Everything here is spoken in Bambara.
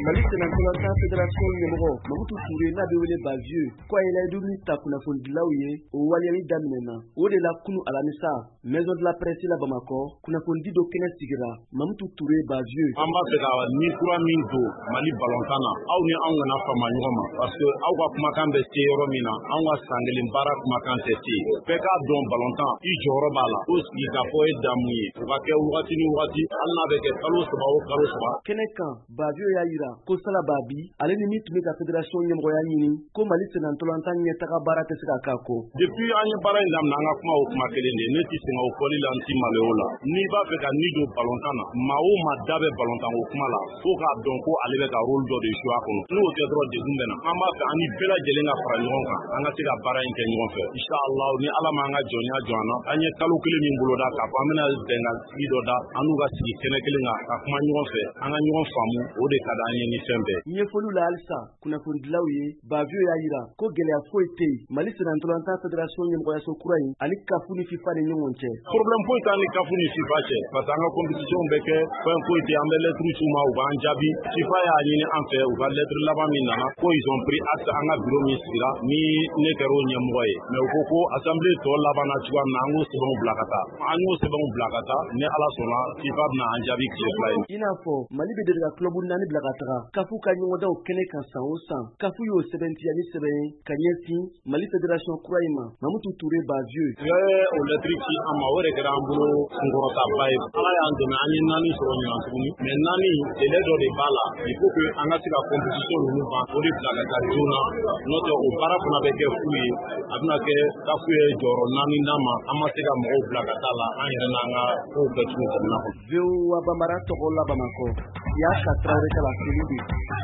Mali Sénatolata Fédération ɲɛmɔgɔ Mamutu Ture n'a bɛ wele Bavieux ko a ye layidu min ta kunnafonidilaw ye o waleyali daminɛna. O de la kunu alamisa Maison de la Presse la Bamakɔ kunnafonidi dɔ kɛnɛ sigira Mamutu Ture Bavieux. An b'a fɛ ka ni kura min don Mali balontan na aw ni anw kana fama ɲɔgɔn ma parce que aw ka kumakan bɛ se yɔrɔ min na anw ka san kelen baara kumakan tɛ se. Bɛɛ k'a dɔn balontan i jɔyɔrɔ b'a la. O sigi ka fɔ ye damu ye. O ka kɛ wagati ni wagati hali n'a bɛ kɛ kalo saba o kalo saba. Kɛnɛ kan Bavieux y'a yira ko Sala Babi ale ni min tun bɛ ka fédération ɲɛmɔgɔya ɲini ko Mali Sénatolata ɲɛtaga baara tɛ se ka k'a kɔ. Depuis an ye baara in daminɛ an ka kuma o kuma kelen de ne ti sɛgɛn o fɔli la n ti maloya o la. N'i b'a fɛ ka ni don balontan na maa o maa da bɛ balontan ko kuma la fo k'a dɔn ko ale bɛ ka rôle dɔ de jouer a kɔnɔ. N'o tɛ dɔrɔn degun bɛ na. An b'a fɛ an ni bɛɛ lajɛlen ka fara ɲɔgɔn kan an ka se ka baara in kɛ ɲɔgɔn fɛ. Inshallah ni Ala m'an ka jɔnya jɔ an na an ye kalo kelen min boloda k'a fɔ an bɛna bɛnkan sigi dɔ da an n'u ka sigi kɛnɛ kelen kan ka kuma ɲɔgɔn fɛ an ka ɲɔgɔn faamu o de ka d'an ye ni fɛn bɛɛ. Ɲɛfɔliw la halisa kunnafonidilaw ye Bavieux y'a yira ko gɛlɛya foyi tɛ yen Mali Sénatolata Fédération ɲɛmɔgɔyaso kura in ani CAF ni FIFA ni ɲɔgɔn cɛ. Problème foyi t'an ni CAF ni FIFA cɛ parce que an ka compétition bɛ kɛ fɛn foyi tɛ an bɛ lettre c'u ma u b'an jaabi FIFA y'a ɲini an fɛ u ka lettre laban min nana ko ils ont pris acte an ka bureau min sigira ni ne kɛra o ɲɛmɔgɔ ye mais u ko assemblée tɔ laban na cogoya min na an k'o sɛbɛnw bila ka taa an y'o sɛbɛnw bila ka taa ni Ala sɔnna FIFA bɛna an jaabi tile fila ye. I n'a fɔ Mali bɛ deli ka club 4 bila ka taga CAF ka ɲɔgɔndanw kɛnɛ kan san o san CAF y'o sɛbɛntiya ni sɛbɛn ye ka ɲɛsin Mali Fédération kura in ma Mamutu Ture Bavieux. U ye o lettre ci an ma o de kɛra an bolo kunkɔrɔtaba ye Ala y'an dɛmɛ an ye 4 sɔrɔ ɲinan tuguni mais 4 délai dɔ de b'a la il faut que an ka se ka compétition ninnu ban o de bila ka taa joona n'o tɛ o baara fana bɛ kɛ fu ye a bɛna kɛ CAF ye jɔyɔrɔ 4 d'an ma an ma se ka mɔgɔw bila ka taa la an yɛrɛ n'an ka kow kɛ cogo jamana kɔnɔ. VOA Bambara tɔgɔ la Bamakɔ Y'a ka Traoré ka la